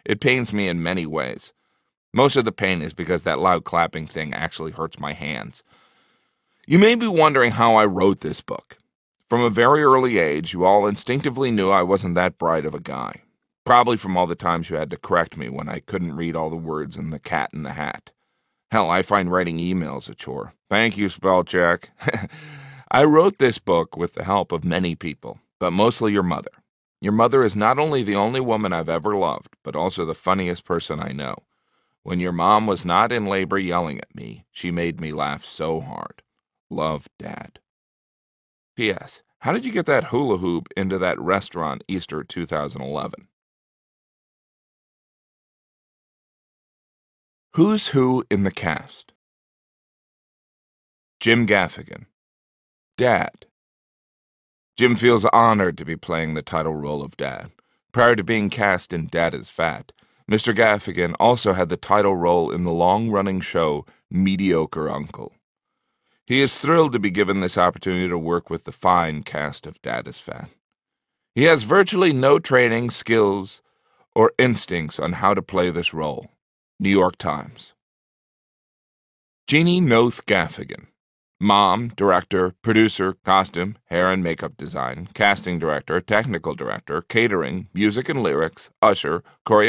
It pains me in many ways. Most of the pain is because that loud clapping thing actually hurts my hands. You may be wondering how I wrote this book. From a very early age, you all instinctively knew I wasn't that bright of a guy. Probably from all the times you had to correct me when I couldn't read all the words in The Cat in the Hat. Hell, I find writing emails a chore. Thank you, spell check. I wrote this book with the help of many people, but mostly your mother. Your mother is not only the only woman I've ever loved, but also the funniest person I know. When your mom was not in labor yelling at me, she made me laugh so hard. Love, Dad. P.S. How did you get that hula hoop into that restaurant Easter 2011? Who's who in the cast? Jim Gaffigan. Dad. Jim feels honored to be playing the title role of Dad. Prior to being cast in Dad is Fat, Mr. Gaffigan also had the title role in the long-running show Mediocre Uncle. He is thrilled to be given this opportunity to work with the fine cast of Dad is Fat. He has virtually no training, skills, or instincts on how to play this role. New York Times. Jeannie Noth Gaffigan. Mom, director, producer, costume, hair and makeup design, casting director, technical director, catering, music and lyrics, usher, choreographer.